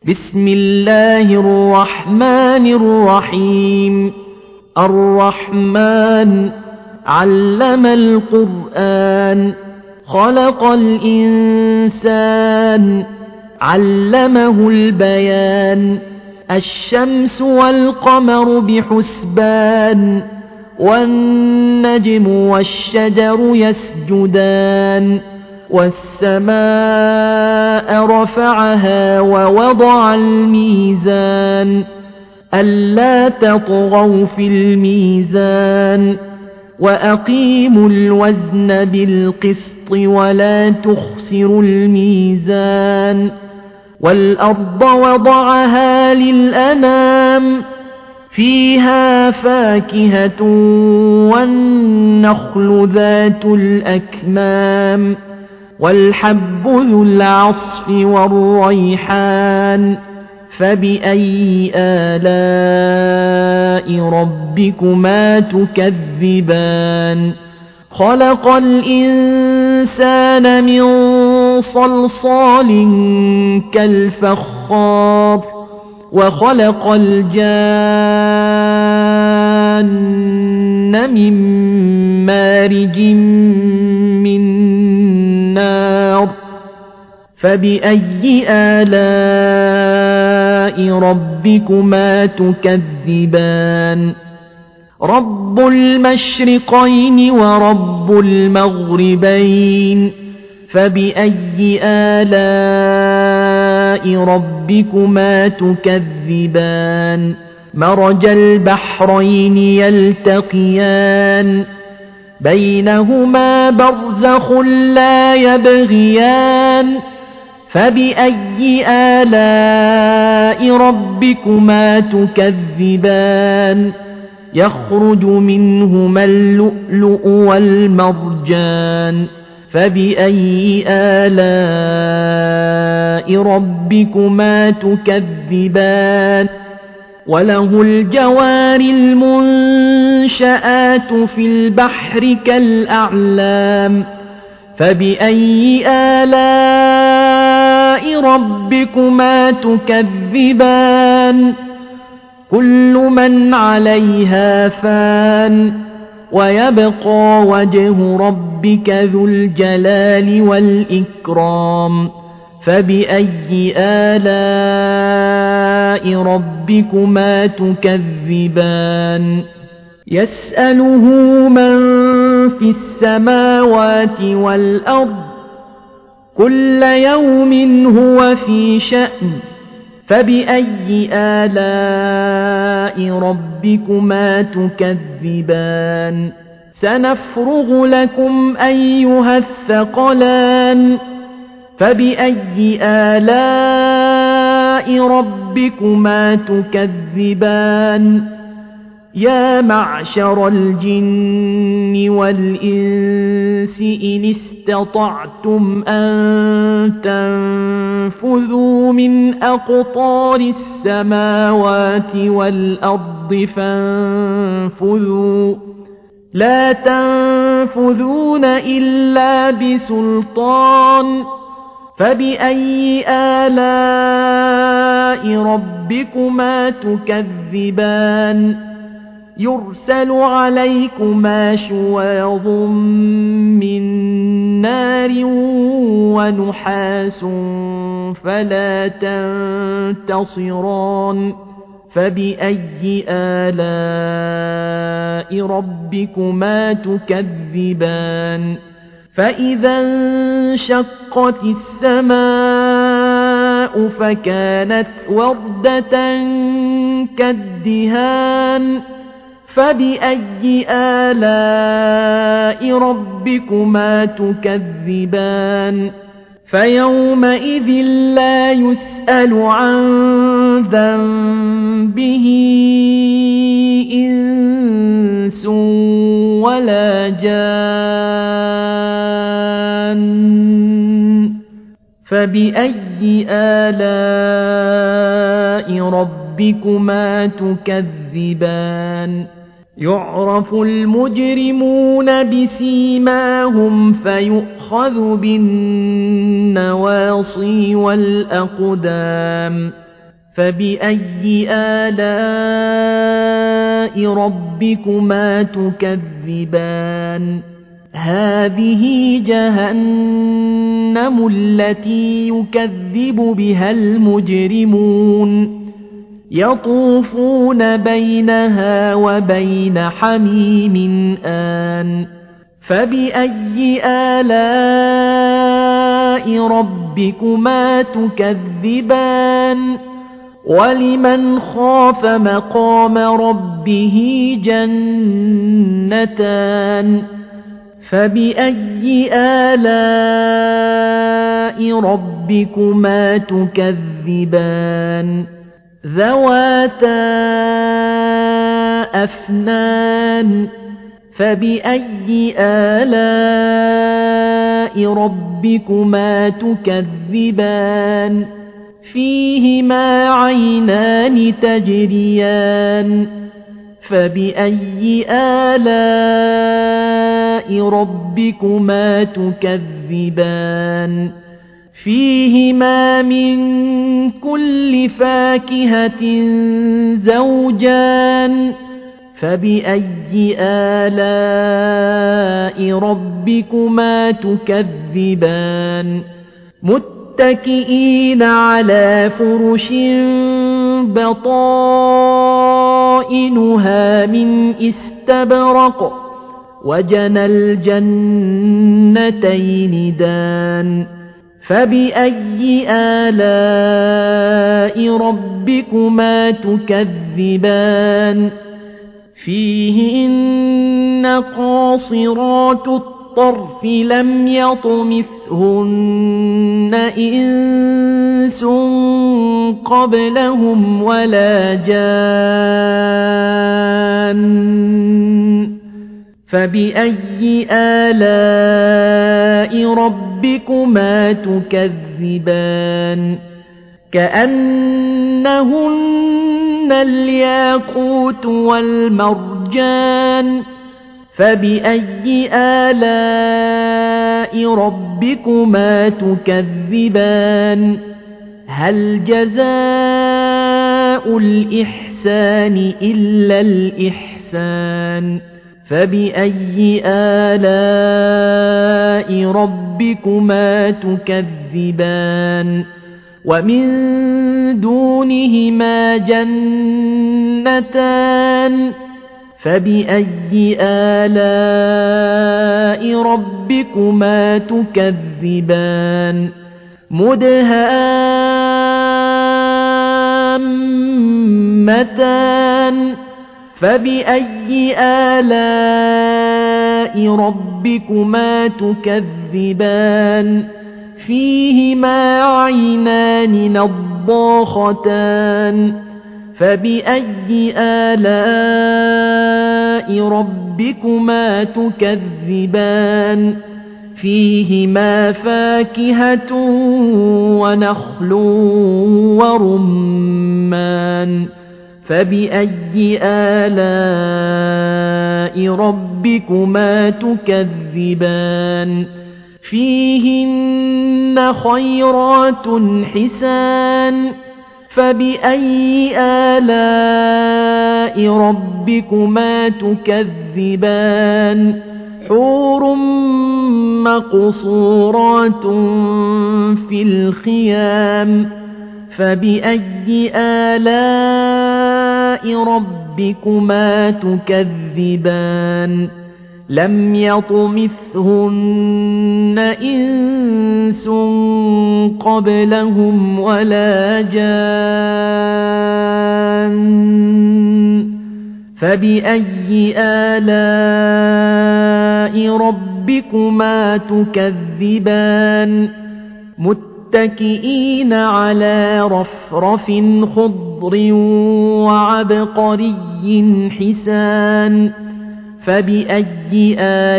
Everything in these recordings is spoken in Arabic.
بسم الله الرحمن الرحيم. الرحمن علم القرآن، خلق الإنسان، علمه البيان. الشمس والقمر بحسبان، والنجم والشجر يسجدان. والسماء رفعها ووضع الميزان، ألا تطغوا في الميزان، وأقيموا الوزن بالقسط ولا تخسروا الميزان. والأرض وضعها للأنام، فيها فاكهة والنخل ذات الأكمام، والحب ذو العصف والريحان. فبأي آلاء ربكما تكذبان؟ خلق الإنسان من صلصال كالفخار، وخلق الجان من مارج من نار. فبأي آلاء ربكما تكذبان؟ رب المشرقين ورب المغربين. فبأي آلاء ربكما تكذبان؟ مرج البحرين يلتقيان، بينهما برزخ لا يبغيان. فبأي آلاء ربكما تكذبان؟ يخرج منهما اللؤلؤ والمرجان. فبأي آلاء ربكما تكذبان؟ وله الجوار المنشآت في البحر كالأعلام. فبأي آلاء ربكما تكذبان؟ كل من عليها فان، ويبقى وجه ربك ذو الجلال والإكرام. فبأي آلاء ربكما تكذبان؟ يسأله من في السماوات والأرض، كل يوم هو في شأن. فبأي آلاء ربكما تكذبان؟ سنفرغ لكم أيها الثقلان. فبأي آلاء ربكما تكذبان؟ يا معشر الجن والإنس إن استطعتم أن تنفذوا من أقطار السماوات والأرض فانفذوا، لا تنفذون إلا بسلطان. فبأي آلاء ربكما تكذبان؟ يرسل عليكما شواظ من نار ونحاس فلا تنتصران. فبأي آلاء ربكما تكذبان؟ فإذا انشقت السماء فكانت وردة كالدهان. فبأي آلاء ربكما تكذبان؟ فيومئذ لا يسأل عن ذنبه إنس ولا جان. فبأي آلاء ربكما تكذبان؟ يعرف المجرمون بسيماهم فيؤخذ بالنواصي والأقدام فبأي آلاء ربكما تكذبان هذه جهنم التي يكذب بها المجرمون يطوفون بينها وبين حميم آن فبأي آلاء ربكما تكذبان ولمن خاف مقام ربه جنتان فبأي آلاء ربكما تكذبان ذواتا أفنان فبأي آلاء ربكما تكذبان فيهما عينان تجريان فبأي آلاء ربكما تكذبان فيهما من كل فاكهة زوجان فبأي آلاء ربكما تكذبان متكئين على فرش بطائنها من استبرق وجنى الجنتين دان فبأي آلاء ربكما تكذبان فيهن قاصرات الطرف لم يطمثهن إنس قبلهم ولا جان فبأي آلاء ربكما تكذبان كأنهن الياقوت والمرجان فبأي آلاء ربكما تكذبان هل جزاء الإحسان إلا الإحسان فبأي آلاء ربكما تكذبان ومن دونهما جنتان فبأي آلاء ربكما تكذبان مدهامتان فبأي آلاء ربكما تكذبان فيهما عينان نضاختان فبأي آلاء ربكما تكذبان فيهما فاكهة ونخل ورمان فبأي آلاء ربكما تكذبان فيهن خيرات حسان فبأي آلاء ربكما تكذبان حور مقصورات في الخيام فبأي آلاء ربكما تكذبان لم يطمثهن إنس قبلهم ولا جان فبأي آلاء ربكما تكذبان متكئين على رفرف خضر وعبقري حسان فبأي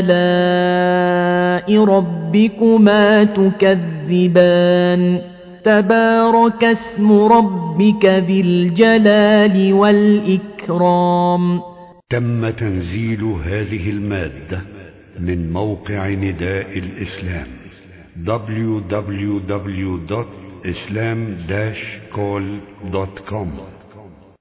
آلاء ربكما تكذبان تبارك اسم ربك ذي الجلال والإكرام. تم تنزيل هذه المادة من موقع نداء الإسلام www.nidaelislam islam-call.com